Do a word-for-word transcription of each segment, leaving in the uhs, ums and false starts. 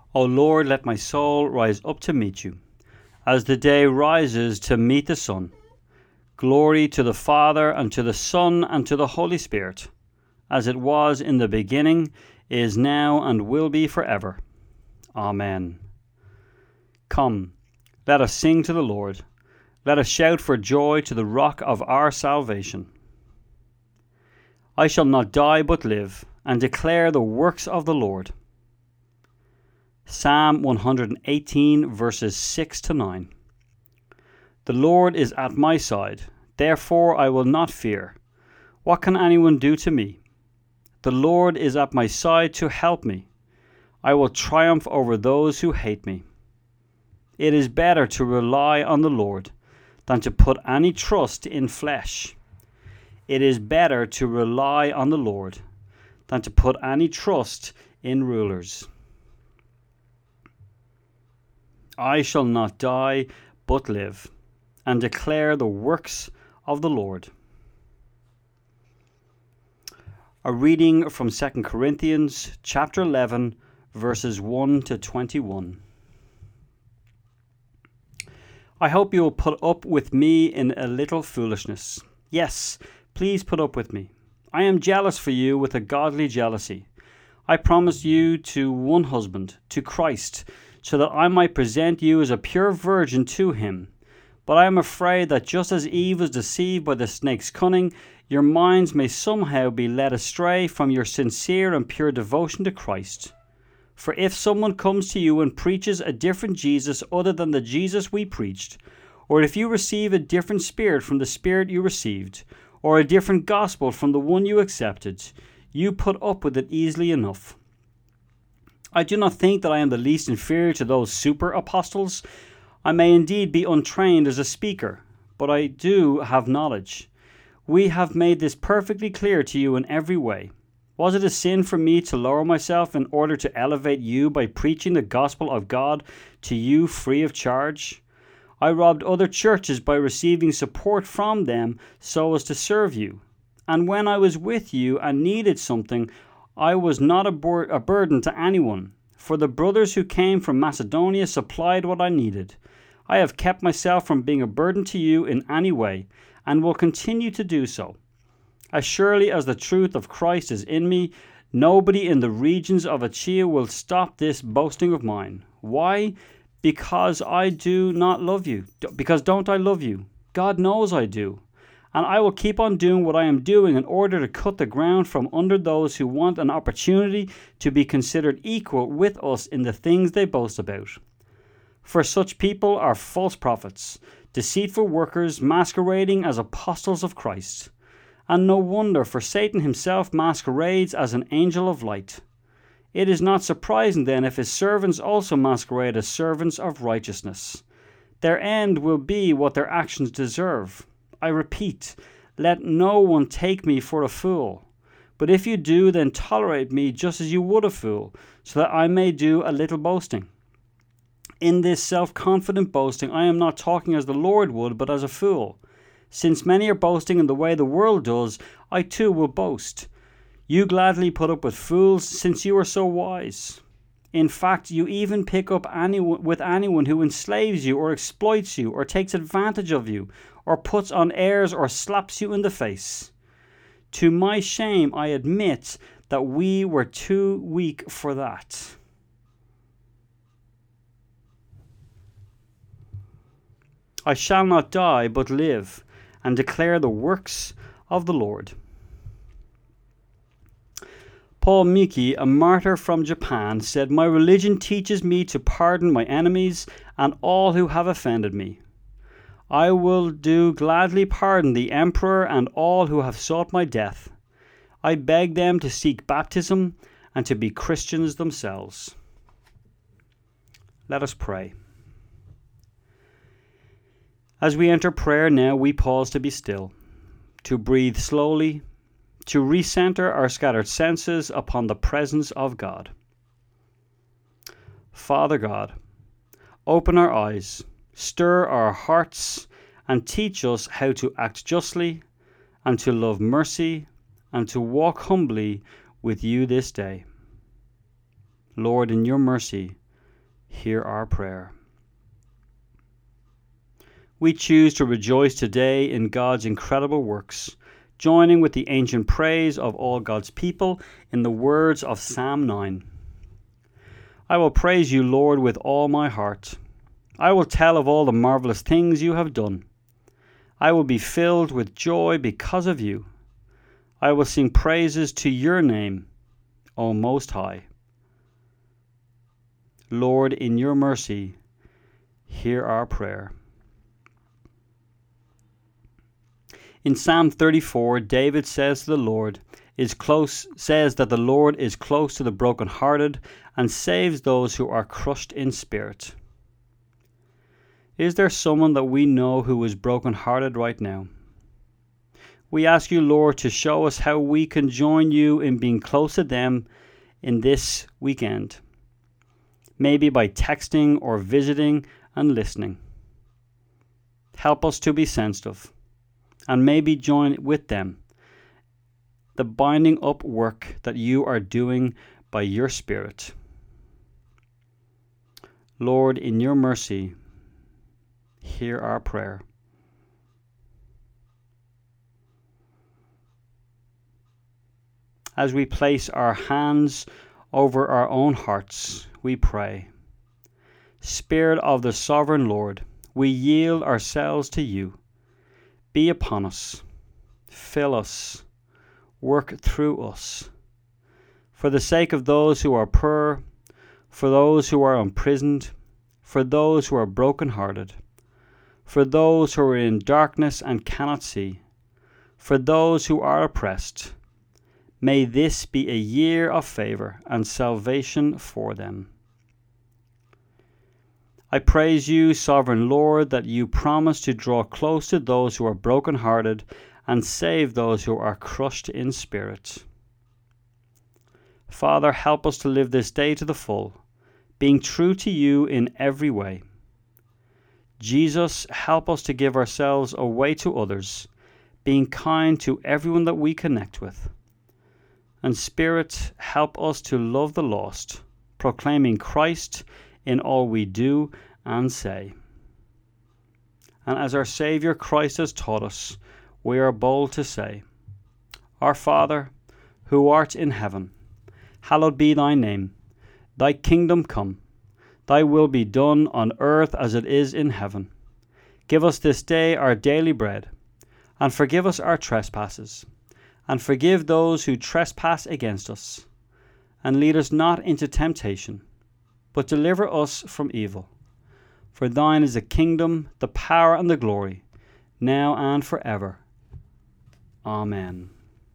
O Lord, let my soul rise up to meet you, as the day rises to meet the sun. Glory to the Father, and to the Son, and to the Holy Spirit, as it was in the beginning, is now, and will be forever. Amen. Come, let us sing to the Lord. Let us shout for joy to the rock of our salvation. I shall not die but live, and declare the works of the Lord. Psalm one hundred eighteen, verses six to nine. The Lord is at my side, therefore I will not fear. What can anyone do to me? The Lord is at my side to help me. I will triumph over those who hate me. It is better to rely on the Lord than to put any trust in flesh. It is better to rely on the Lord than to put any trust in rulers. I shall not die, but live, and declare the works of the Lord. A reading from Second Corinthians chapter eleven, verses one to twenty-one. I hope you will put up with me in a little foolishness. Yes, please put up with me. I am jealous for you with a godly jealousy. I promised you to one husband, to Christ, so that I might present you as a pure virgin to him. But I am afraid that just as Eve was deceived by the snake's cunning, your minds may somehow be led astray from your sincere and pure devotion to Christ. For if someone comes to you and preaches a different Jesus other than the Jesus we preached, or if you receive a different spirit from the spirit you received, or a different gospel from the one you accepted, you put up with it easily enough. I do not think that I am the least inferior to those super apostles. I may indeed be untrained as a speaker, but I do have knowledge. We have made this perfectly clear to you in every way. Was it a sin for me to lower myself in order to elevate you by preaching the gospel of God to you free of charge? I robbed other churches by receiving support from them so as to serve you. And when I was with you and needed something, I was not a, bur- a burden to anyone, for the brothers who came from Macedonia supplied what I needed. I have kept myself from being a burden to you in any way, and will continue to do so. As surely as the truth of Christ is in me, nobody in the regions of Achaia will stop this boasting of mine. Why? Because I do not love you. Because don't I love you? God knows I do. And I will keep on doing what I am doing in order to cut the ground from under those who want an opportunity to be considered equal with us in the things they boast about. For such people are false prophets, deceitful workers masquerading as apostles of Christ. And no wonder, for Satan himself masquerades as an angel of light. It is not surprising then if his servants also masquerade as servants of righteousness. Their end will be what their actions deserve. I repeat, let no one take me for a fool. But if you do, then tolerate me just as you would a fool, so that I may do a little boasting. In this self-confident boasting, I am not talking as the Lord would, but as a fool. Since many are boasting in the way the world does, I too will boast. You gladly put up with fools, since you are so wise. In fact, you even pick up anyone, with anyone who enslaves you or exploits you or takes advantage of you or puts on airs or slaps you in the face. To my shame, I admit that we were too weak for that. I shall not die but live and declare the works of the Lord. Paul Miki, a martyr from Japan, said, "My religion teaches me to pardon my enemies and all who have offended me. I will do gladly pardon the emperor and all who have sought my death. I beg them to seek baptism and to be Christians themselves." Let us pray. As we enter prayer now, we pause to be still, to breathe slowly, to recenter our scattered senses upon the presence of God. Father God, open our eyes, stir our hearts, and teach us how to act justly, and to love mercy, and to walk humbly with you this day. Lord, in your mercy, hear our prayer. We choose to rejoice today in God's incredible works, joining with the ancient praise of all God's people in the words of Psalm nine. I will praise you, Lord, with all my heart. I will tell of all the marvelous things you have done. I will be filled with joy because of you. I will sing praises to your name, O Most High. Lord, in your mercy, hear our prayer. In Psalm thirty-four, David says the Lord is close, says that the Lord is close to the brokenhearted and saves those who are crushed in spirit. Is there someone that we know who is brokenhearted right now? We ask you, Lord, to show us how we can join you in being close to them in this weekend. Maybe by texting or visiting and listening. Help us to be sensitive and maybe join with them the binding up work that you are doing by your Spirit. Lord, in your mercy, hear our prayer. As we place our hands over our own hearts, we pray. Spirit of the Sovereign Lord, we yield ourselves to you. Be upon us, fill us, work through us. For the sake of those who are poor, for those who are imprisoned, for those who are brokenhearted, for those who are in darkness and cannot see, for those who are oppressed, may this be a year of favor and salvation for them. I praise you, Sovereign Lord, that you promise to draw close to those who are brokenhearted and save those who are crushed in spirit. Father, help us to live this day to the full, being true to you in every way. Jesus, help us to give ourselves away to others, being kind to everyone that we connect with. And Spirit, help us to love the lost, proclaiming Christ in all we do and say. And as our Saviour Christ has taught us, we are bold to say, Our Father, who art in heaven, hallowed be thy name. Thy kingdom come. Thy will be done on earth as it is in heaven. Give us this day our daily bread, and forgive us our trespasses, and forgive those who trespass against us. And lead us not into temptation, but deliver us from evil. For thine is the kingdom, the power, and the glory, now and forever. Amen.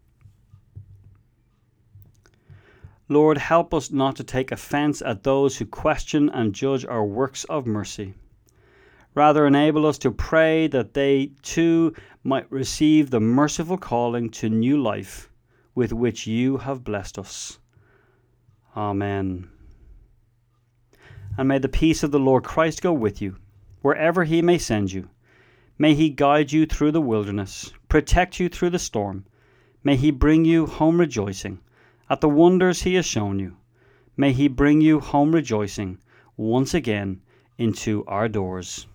Lord, help us not to take offense at those who question and judge our works of mercy. Rather, enable us to pray that they too might receive the merciful calling to new life with which you have blessed us. Amen. And may the peace of the Lord Christ go with you, wherever he may send you. May he guide you through the wilderness, protect you through the storm. May he bring you home rejoicing at the wonders he has shown you. May he bring you home rejoicing once again into our doors.